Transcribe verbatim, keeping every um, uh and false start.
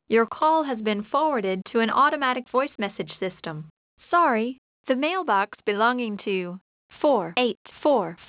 Your call has been forwarded to an automatic voice message system. Sorry, the mailbox belonging to four eight four